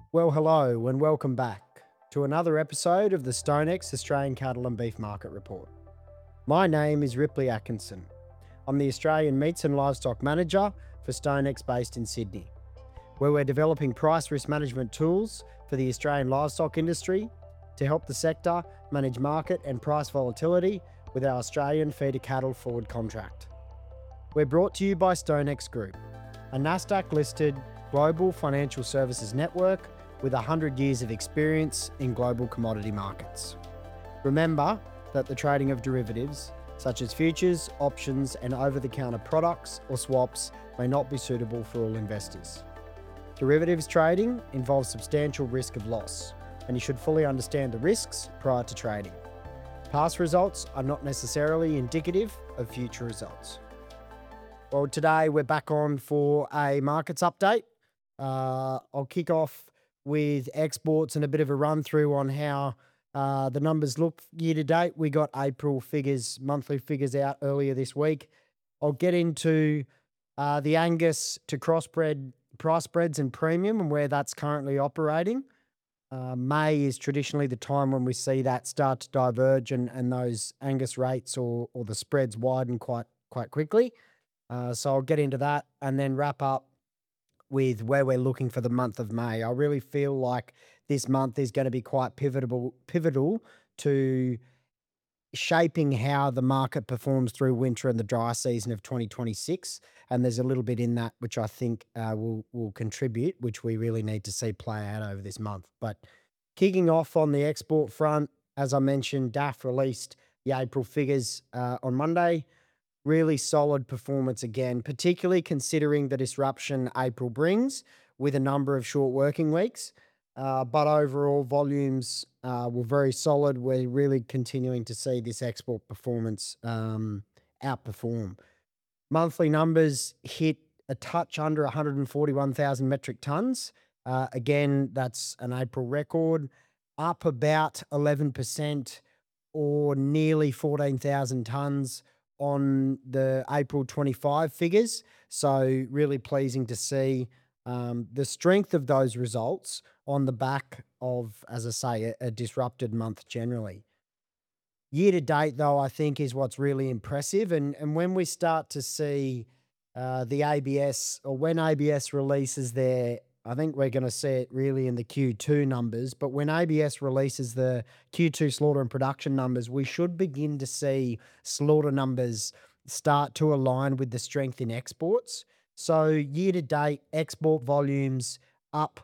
Well, hello and welcome back to another episode of the StoneX Australian Cattle and Beef Market Report. My name is Ripley Atkinson. I'm the Australian Meats and Livestock Manager for StoneX based in Sydney, where we're developing price risk management tools for the Australian livestock industry to help the sector manage market and price volatility with our Australian feeder cattle forward contract. We're brought to you by StoneX Group, a Nasdaq-listed global financial services network with 100 years of experience in global commodity markets. Remember that the trading of derivatives, such as futures, options, and over-the-counter products or swaps, may not be suitable for all investors. Derivatives trading involves substantial risk of loss, and you should fully understand the risks prior to trading. Past results are not necessarily indicative of future results. Well, today we're back on for a markets update. I'll kick off with exports and a bit of a run through on how the numbers look year to date. We got April figures, monthly figures out earlier this week. I'll get into the Angus to crossbred price spreads and premium and where that's currently operating. May is traditionally the time when we see that start to diverge and those Angus rates or the spreads widen quite quickly. So I'll get into that and then wrap up with where we're looking for the month of May. I really feel like this month is going to be quite pivotal to shaping how the market performs through winter and the dry season of 2026. And there's a little bit in that which I think will contribute, which we really need to see play out over this month. But kicking off on the export front, as I mentioned, DAF released the April figures on Monday. Really solid performance again, particularly considering the disruption April brings with a number of short working weeks. But overall volumes were very solid. We're really continuing to see this export performance outperform. Monthly numbers hit a touch under 141,000 metric tonnes. Again, that's an April record, up about 11% or nearly 14,000 tonnes on the April 25 figures. So really pleasing to see the strength of those results on the back of, as I say, a disrupted month generally. Year to date, though, I think is what's really impressive. And when we start to see the ABS, or when ABS releases I think we're going to see it really in the Q2 numbers, but when ABS releases the Q2 slaughter and production numbers, we should begin to see slaughter numbers start to align with the strength in exports. So year to date, export volumes up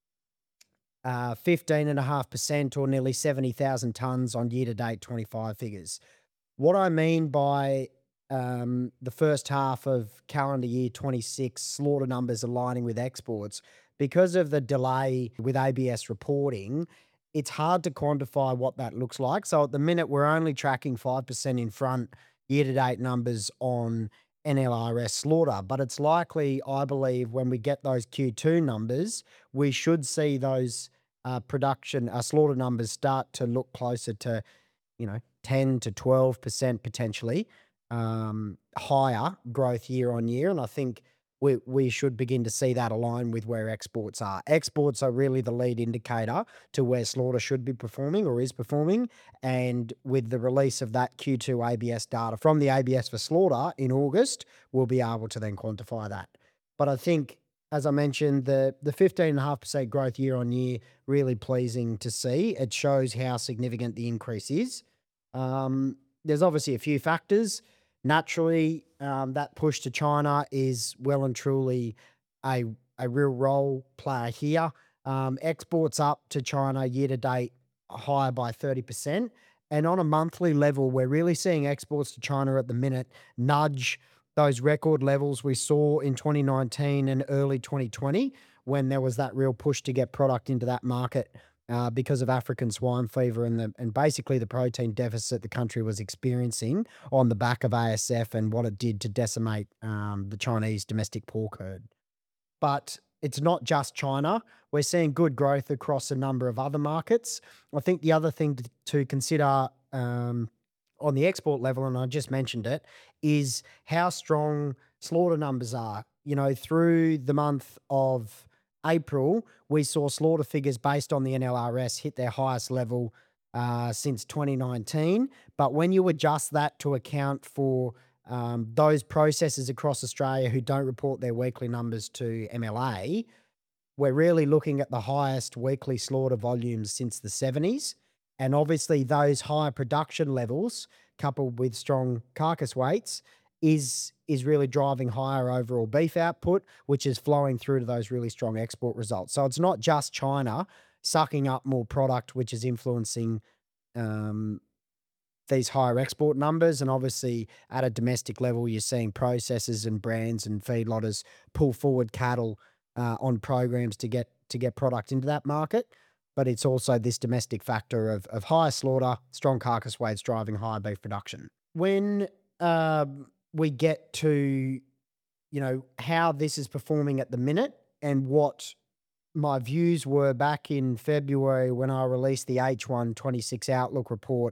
15.5% or nearly 70,000 tonnes on year to date 25 figures. What I mean by the first half of calendar year 26 slaughter numbers aligning with exports, because of the delay with ABS reporting, it's hard to quantify what that looks like. So at the minute, we're only tracking 5% in front year-to-date numbers on NLRS slaughter, but it's likely, I believe, when we get those Q2 numbers, we should see those slaughter numbers start to look closer to, 10 to 12% potentially higher growth year on year. And I think we should begin to see that align with where exports are. Exports are really the lead indicator to where slaughter should be performing or is performing. And with the release of that Q2 ABS data from the ABS for slaughter in August, we'll be able to then quantify that. But I think, as I mentioned, the 15.5% growth year on year, really pleasing to see. It shows how significant the increase is. There's obviously a few factors. Naturally, that push to China is well and truly a real role player here. Exports up to China year to date higher by 30%. And on a monthly level, we're really seeing exports to China at the minute nudge those record levels we saw in 2019 and early 2020 when there was that real push to get product into that market because of African swine fever and basically the protein deficit the country was experiencing on the back of ASF and what it did to decimate the Chinese domestic pork herd. But it's not just China. We're seeing good growth across a number of other markets. I think the other thing to consider on the export level, and I just mentioned it, is how strong slaughter numbers are. Through the month of April, we saw slaughter figures based on the NLRS hit their highest level since 2019. But when you adjust that to account for those processors across Australia who don't report their weekly numbers to MLA, we're really looking at the highest weekly slaughter volumes since the 70s. And obviously, those higher production levels, coupled with strong carcass weights, is really driving higher overall beef output, which is flowing through to those really strong export results. So it's not just China sucking up more product, which is influencing these higher export numbers. And obviously, at a domestic level, you're seeing processors and brands and feedlotters pull forward cattle on programs to get product into that market. But it's also this domestic factor of higher slaughter, strong carcass weights driving higher beef production. When we get to, how this is performing at the minute and what my views were back in February when I released the H1 26 Outlook report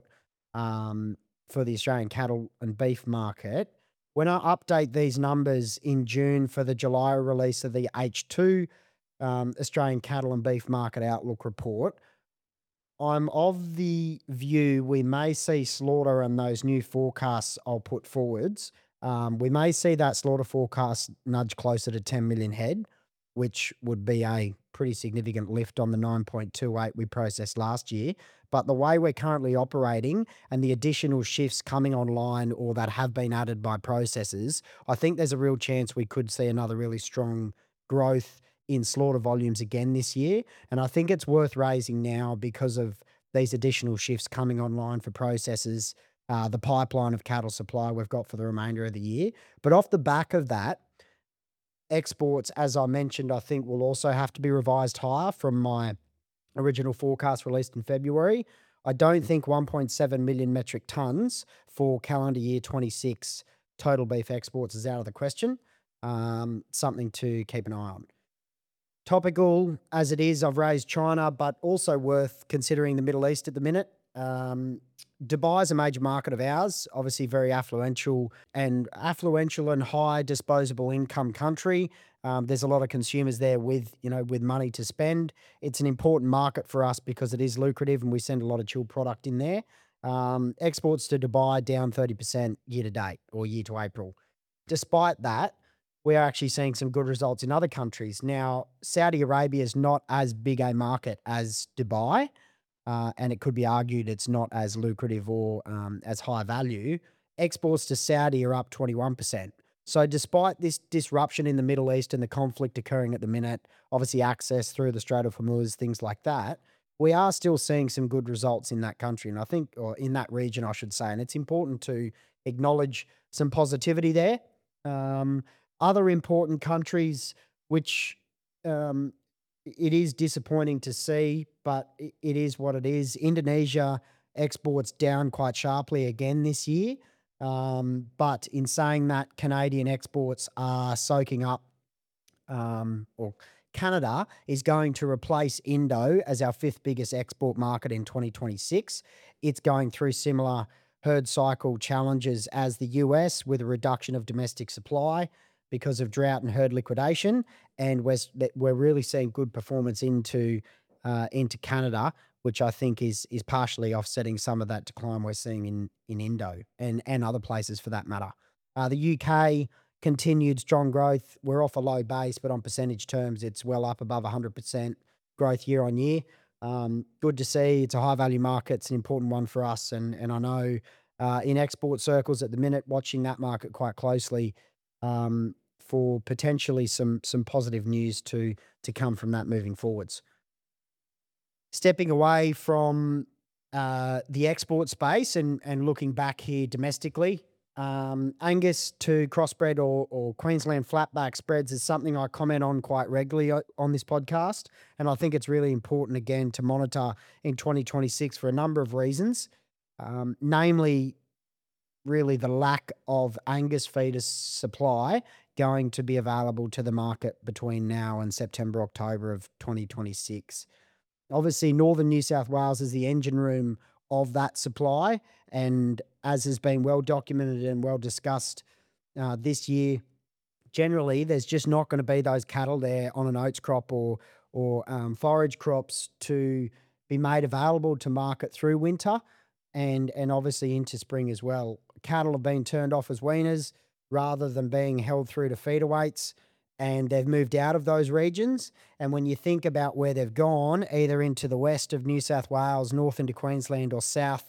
for the Australian cattle and beef market, when I update these numbers in June for the July release of the H2 Australian cattle and beef market outlook report, I'm of the view we may see slaughter and those new forecasts I'll put forwards. We may see that slaughter forecast nudge closer to 10 million head, which would be a pretty significant lift on the 9.28 we processed last year. But the way we're currently operating and the additional shifts coming online or that have been added by processors, I think there's a real chance we could see another really strong growth in slaughter volumes again this year. And I think it's worth raising now because of these additional shifts coming online for processors, the pipeline of cattle supply we've got for the remainder of the year. But off the back of that, exports, as I mentioned, I think will also have to be revised higher from my original forecast released in February. I don't think 1.7 million metric tonnes for calendar year 26 total beef exports is out of the question. Something to keep an eye on. Topical as it is, I've raised China, but also worth considering the Middle East at the minute. Dubai is a major market of ours, obviously very affluential and high disposable income country. There's a lot of consumers there with money to spend. It's an important market for us because it is lucrative and we send a lot of chilled product in there. Exports to Dubai down 30% year to date or year to April. Despite that, we are actually seeing some good results in other countries. Now, Saudi Arabia is not as big a market as Dubai, and it could be argued it's not as lucrative or as high value. Exports to Saudi are up 21%. So despite this disruption in the Middle East and the conflict occurring at the minute, obviously access through the Strait of Hormuz, things like that, we are still seeing some good results in that country. And I think, or in that region, I should say, and it's important to acknowledge some positivity there. Other important countries, which it is disappointing to see, but it is what it is. Indonesia exports down quite sharply again this year. But in saying that, Canadian exports are soaking up, or Canada is going to replace Indo as our fifth biggest export market in 2026. It's going through similar herd cycle challenges as the US with a reduction of domestic supply because of drought and herd liquidation. And we're really seeing good performance into Canada, which I think is partially offsetting some of that decline we're seeing in Indo and other places for that matter. The UK continued strong growth. We're off a low base, but on percentage terms, it's well up above 100% growth year on year. Good to see. It's a high value market. It's an important one for us. And I know in export circles at the minute, watching that market quite closely for potentially some positive news to come from that moving forwards. Stepping away from the export space and looking back here domestically, Angus to crossbred or Queensland flatback spreads is something I comment on quite regularly on this podcast. And I think it's really important, again, to monitor in 2026 for a number of reasons, namely, really the lack of Angus fetus supply going to be available to the market between now and September, October of 2026. Obviously, northern New South Wales is the engine room of that supply, and as has been well documented and well discussed this year, generally there's just not going to be those cattle there on an oats crop or forage crops to be made available to market through winter and obviously into spring as well. Cattle have been turned off as weaners rather than being held through to feeder weights, and they've moved out of those regions. And when you think about where they've gone, either into the west of New South Wales, north into Queensland, or south,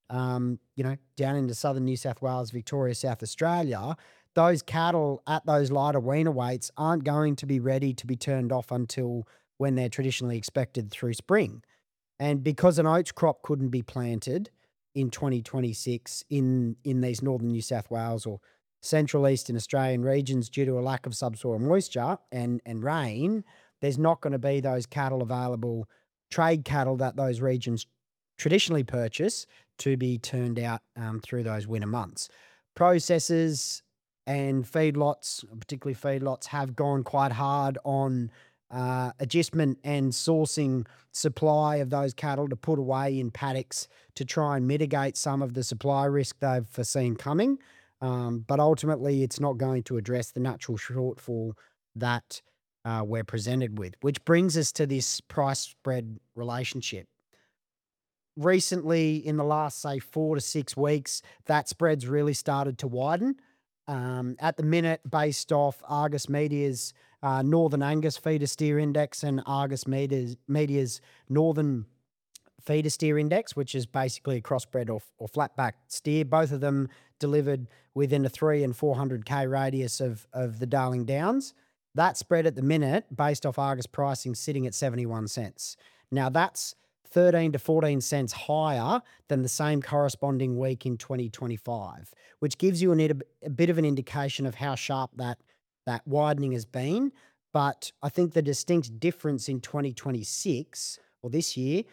down into southern New South Wales, Victoria, South Australia, those cattle at those lighter weaner weights aren't going to be ready to be turned off until when they're traditionally expected through spring. And because an oats crop couldn't be planted in 2026 in these northern New South Wales or central eastern Australian regions due to a lack of subsoil moisture and rain, there's not going to be those cattle available, trade cattle that those regions traditionally purchase to be turned out through those winter months. Processors and feedlots, particularly feedlots, have gone quite hard on adjustment and sourcing supply of those cattle to put away in paddocks to try and mitigate some of the supply risk they've foreseen coming. But ultimately, it's not going to address the natural shortfall that we're presented with, which brings us to this price spread relationship. Recently, in the last, say, 4 to 6 weeks, that spread's really started to widen. At the minute, based off Argus Media's Northern Angus Feeder Steer Index and Argus Media's Northern Feeder Steer Index, which is basically a crossbred or flatback steer, both of them delivered within a 300 and 400k radius of the Darling Downs. That spread at the minute, based off Argus pricing, sitting at 71 cents. Now, that's 13 to 14 cents higher than the same corresponding week in 2025, which gives you a bit of an indication of how sharp that widening has been. But I think the distinct difference in 2026, or this year,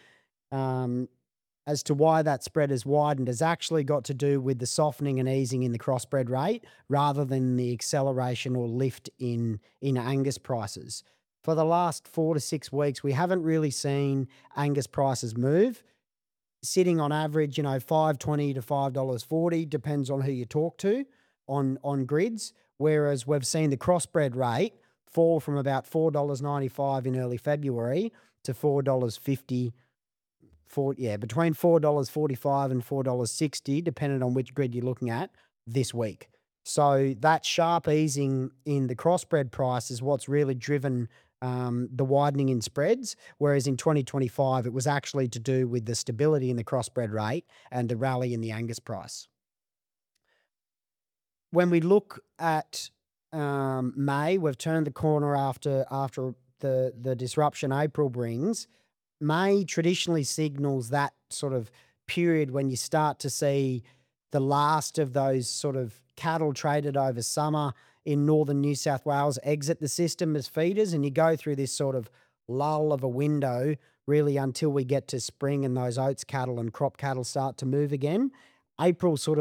as to why that spread has widened has actually got to do with the softening and easing in the crossbred rate rather than the acceleration or lift in Angus prices. For the last 4 to 6 weeks, we haven't really seen Angus prices move, sitting on average, $5.20 to $5.40, depends on who you talk to on grids, whereas we've seen the crossbred rate fall from about $4.95 in early February to $4.50, between $4.45 and $4.60, depending on which grid you're looking at, this week. So that sharp easing in the crossbred price is what's really driven the widening in spreads, whereas in 2025 it was actually to do with the stability in the crossbred rate and the rally in the Angus price. When we look at May, we've turned the corner after the disruption April brings. May traditionally signals that sort of period when you start to see the last of those sort of cattle traded over summer in northern New South Wales exit the system as feeders, and you go through this sort of lull of a window really until we get to spring and those oats cattle and crop cattle start to move again. May sort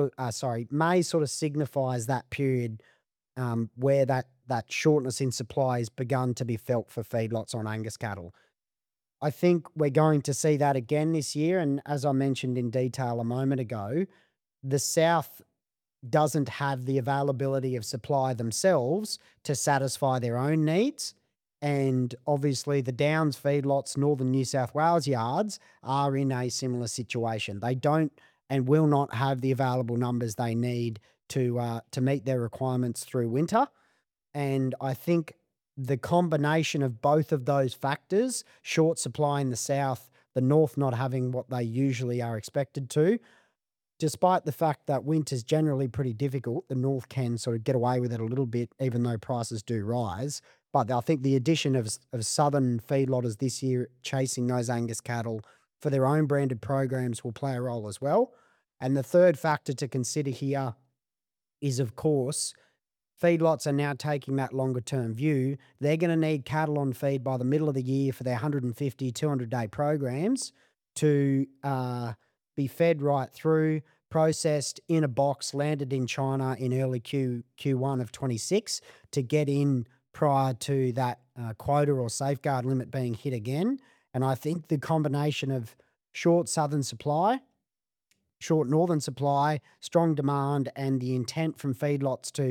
of signifies that period where that shortness in supply has begun to be felt for feedlots on Angus cattle. I think we're going to see that again this year, and as I mentioned in detail a moment ago, the South doesn't have the availability of supply themselves to satisfy their own needs. And obviously the Downs feedlots, northern New South Wales yards are in a similar situation. They don't and will not have the available numbers they need to meet their requirements through winter. And I think the combination of both of those factors, short supply in the South, the North not having what they usually are expected to, despite the fact that winter's generally pretty difficult, the North can sort of get away with it a little bit, even though prices do rise. But I think the addition of southern feedlotters this year chasing those Angus cattle for their own branded programs will play a role as well. And the third factor to consider here is, of course, feedlots are now taking that longer term view. They're going to need cattle on feed by the middle of the year for their 150, 200-day programs to be fed right through, processed in a box, landed in China in early Q1 of 26 to get in prior to that quota or safeguard limit being hit again. And I think the combination of short southern supply, short northern supply, strong demand, and the intent from feedlots to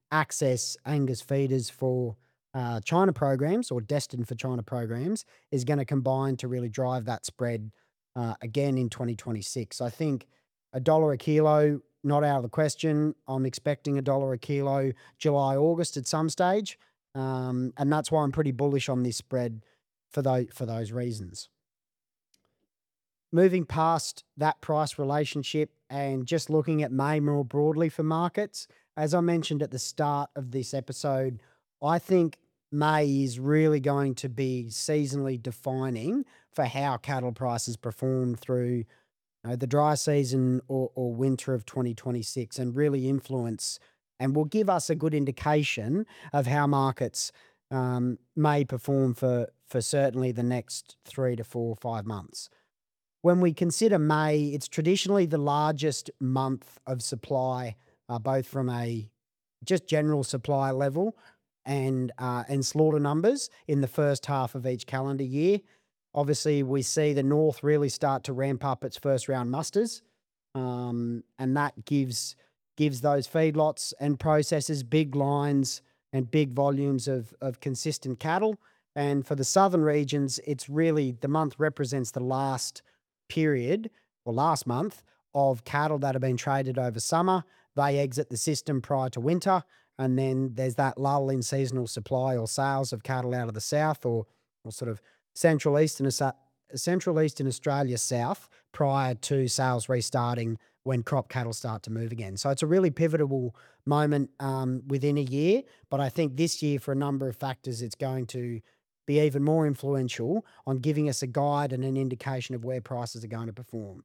access Angus feeders for China programs or destined for China programs is going to combine to really drive that spread again in 2026. I think $1 a kilo, not out of the question. I'm expecting $1 a kilo July, August at some stage. And that's why I'm pretty bullish on this spread for those reasons. Moving past that price relationship and just looking at May more broadly for markets, as I mentioned at the start of this episode, I think May is really going to be seasonally defining for how cattle prices perform through the dry season or winter of 2026 and really influence and will give us a good indication of how markets may perform for certainly the next 3 to 4 or 5 months. When we consider May, it's traditionally the largest month of supply, both from a just general supply level and slaughter numbers in the first half of each calendar year. Obviously, we see the North really start to ramp up its first round musters, and that gives those feedlots and processors big lines and big volumes of consistent cattle. And for the southern regions, it's really the month represents the last period or last month of cattle that have been traded over summer. They exit the system prior to winter, and then there's that lull in seasonal supply or sales of cattle out of the south or sort of Central Eastern Australia south prior to sales restarting when crop cattle start to move again. So it's a really pivotal moment within a year, but I think this year for a number of factors it's going to be even more influential on giving us a guide and an indication of where prices are going to perform.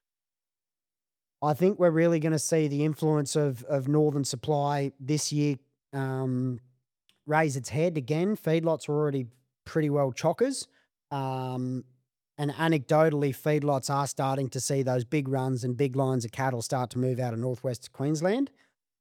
I think we're really going to see the influence of northern supply this year raise its head again. Feedlots are already pretty well chockers. And anecdotally, feedlots are starting to see those big runs and big lines of cattle start to move out of northwest Queensland.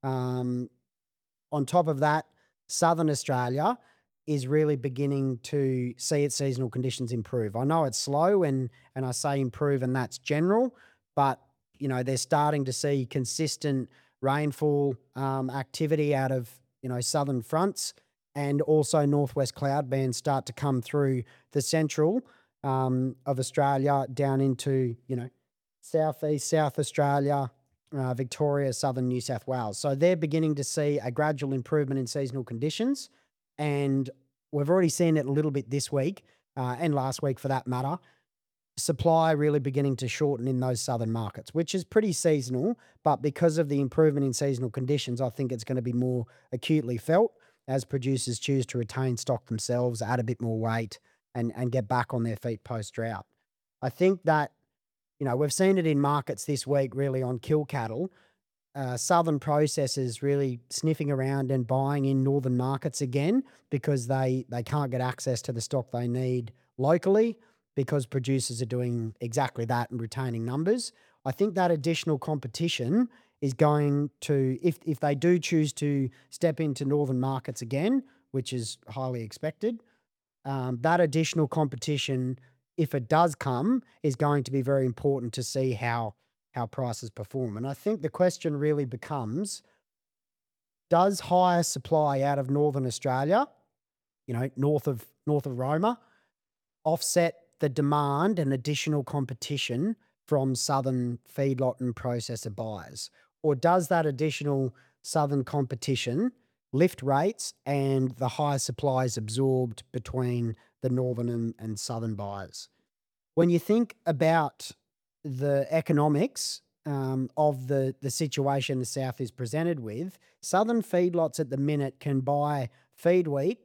On top of that, southern Australia is really beginning to see its seasonal conditions improve. I know it's slow and I say improve and that's general, but they're starting to see consistent rainfall activity out of southern fronts, and also northwest cloud bands start to come through the central of Australia down into southeast South Australia, Victoria, southern New South Wales. So they're beginning to see a gradual improvement in seasonal conditions, and we've already seen it a little bit this week and last week for that matter. Supply really beginning to shorten in those southern markets, which is pretty seasonal, but because of the improvement in seasonal conditions, I think it's going to be more acutely felt as producers choose to retain stock themselves, add a bit more weight, and get back on their feet post-drought. I think that, we've seen it in markets this week really on kill cattle, southern processors really sniffing around and buying in northern markets again because they can't get access to the stock they need locally, because producers are doing exactly that and retaining numbers. I think that additional competition is going to, if they do choose to step into northern markets again, which is highly expected, that additional competition, if it does come, is going to be very important to see how prices perform. And I think the question really becomes, does higher supply out of northern Australia, north of Roma, offset the demand and additional competition from southern feedlot and processor buyers? Or does that additional southern competition lift rates and the higher supply is absorbed between the northern and southern buyers? When you think about the economics of the situation the South is presented with, southern feedlots at the minute can buy feed wheat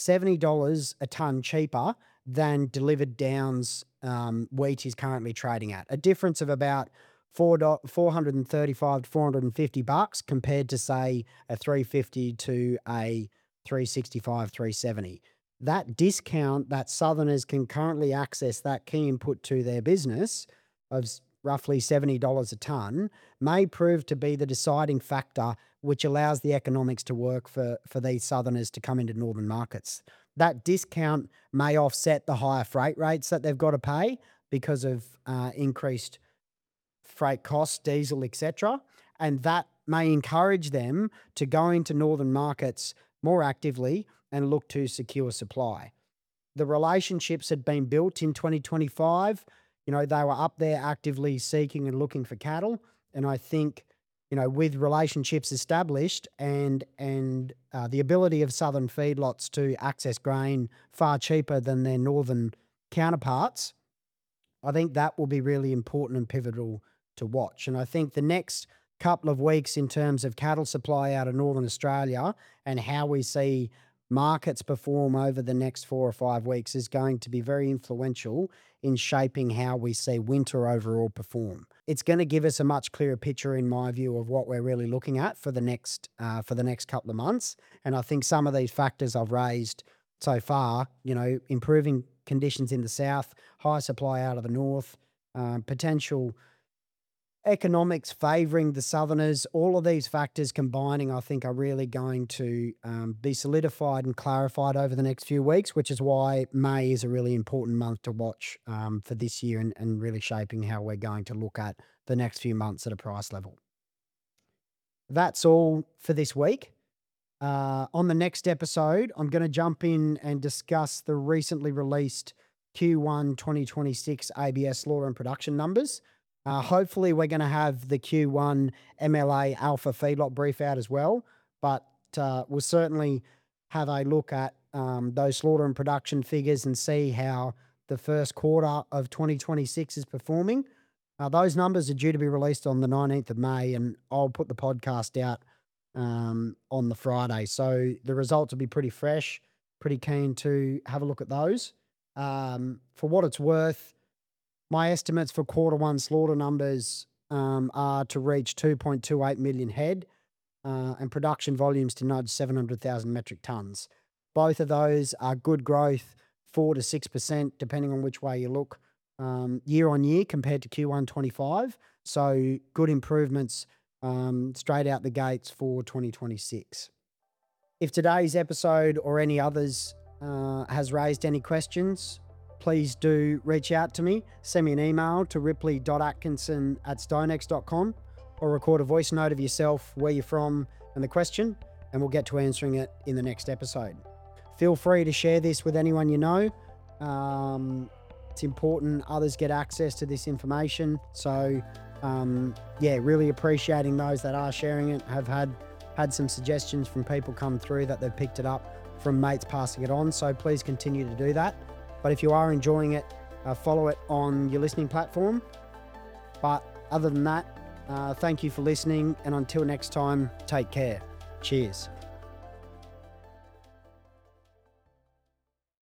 $70 a tonne cheaper than delivered Downs wheat is currently trading at. A difference of about $435 to $450 compared to, say, a $350 to a $365, $370. That discount that Southerners can currently access, that key input to their business of roughly $70 a tonne, may prove to be the deciding factor which allows the economics to work for these Southerners to come into northern markets. That discount may offset the higher freight rates that they've got to pay because of increased freight costs, diesel, etc. And that may encourage them to go into northern markets more actively and look to secure supply. The relationships had been built in 2025. They were up there actively seeking and looking for cattle. And I think, with relationships established and the ability of southern feedlots to access grain far cheaper than their northern counterparts, I think that will be really important and pivotal to watch. And I think the next couple of weeks in terms of cattle supply out of Northern Australia and how we see markets perform over the next 4 or 5 weeks is going to be very influential in shaping how we see winter overall perform. It's going to give us a much clearer picture, in my view, of what we're really looking at for the next couple of months. And I think some of these factors I've raised so far, improving conditions in the south, high supply out of the north, potential economics favouring the southerners, all of these factors combining, I think, are really going to be solidified and clarified over the next few weeks, which is why May is a really important month to watch for this year and really shaping how we're going to look at the next few months at a price level. That's all for this week. On the next episode, I'm going to jump in and discuss the recently released Q1 2026 ABS slaughter and production numbers. Hopefully we're going to have the Q1 MLA Alpha feedlot brief out as well, but we'll certainly have a look at those slaughter and production figures and see how the first quarter of 2026 is performing. Those numbers are due to be released on the 19th of May, and I'll put the podcast out on the Friday. So the results will be pretty fresh, pretty keen to have a look at those. For what it's worth, my estimates for quarter one slaughter numbers are to reach 2.28 million head and production volumes to nudge 700,000 metric tonnes. Both of those are good growth, 4 to 6%, depending on which way you look, year on year compared to Q1 25. So good improvements straight out the gates for 2026. If today's episode or any others has raised any questions, please do reach out to me. Send me an email to ripley.atkinson@stonex.com or record a voice note of yourself, where you're from and the question, and we'll get to answering it in the next episode. Feel free to share this with anyone you know. It's important others get access to this information. So, really appreciating those that are sharing it. Have had some suggestions from people come through that they've picked it up from mates passing it on. So please continue to do that. But if you are enjoying it, follow it on your listening platform. But other than that, thank you for listening. And until next time, take care. Cheers.